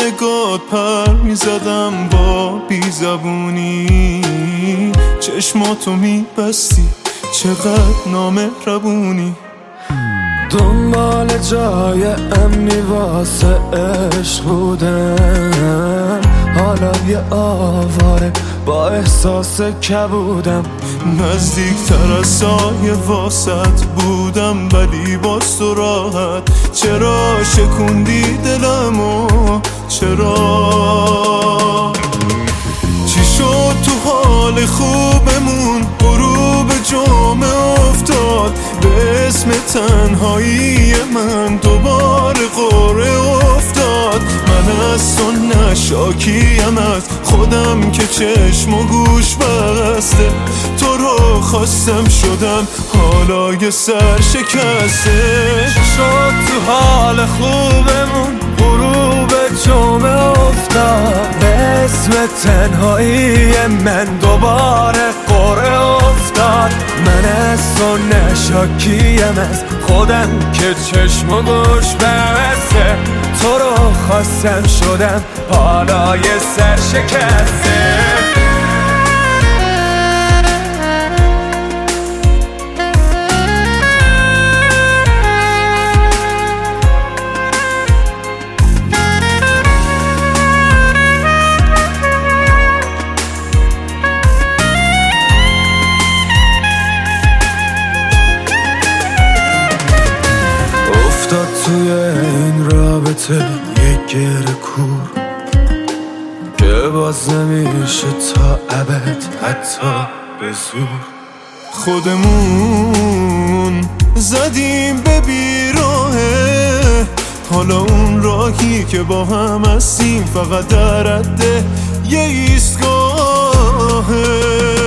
نگات پر میزدم با بیزبونی، چشماتو میبستی چقدر نامهربونی. دنبال جای امنی واسه عشق بودم، حالا یه آواره با احساس کبودم. نزدیکتر از سایه واسط بودم ولی باز تو راحت. چرا شکوندی دلمو؟ چرا؟ چی شد تو حال خوبمون؟ غروب جمعه افتاد به اسم تنهایی من، دوباره قره افتاد. من از تو نشاکیم از خودم که چشم و گوش بسته، تو رو خواستم شدم حالا یه سر شکسته. شد تو حال خوبمون غروب جمعه افتاد به اسم تنهایی من، دوباره قره افتاد. من از تو نشاکیم از خودم که چشم و گوش بسته، تو رو خواستم شدم حالا یه سر شکسته. افتاد توی این رابطه یه گره کور که باز نمیشه تا ابد حتی به زور. خودمون زدیم به بیراهه، حالا اون راهی که با هم هستیم فقط در رده یه ایستگاهه.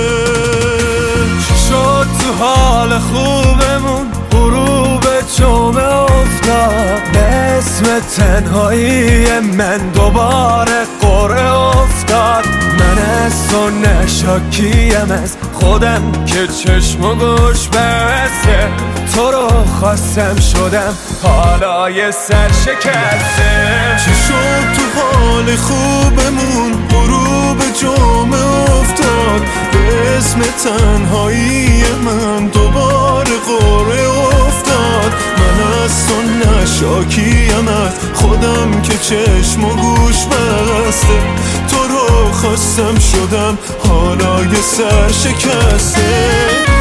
شد تو حال خوبمون غروب جمعه افتاد به اسم تنهایی من، دوباره قره افتاد. من از تو نشاکیم از خودم که چشم و گوش بسته، تو رو خواستم شدم حالا یه سر شکسته. چی شد تو حال خوبمون؟ غروب جمعه افتاد به اسم تنهایی من، دوباره قره افتاد. من از تو نشاکیم از خودم که چشم و گوش بسته، تو رو خواستم شدم حالا یه سر شکسته.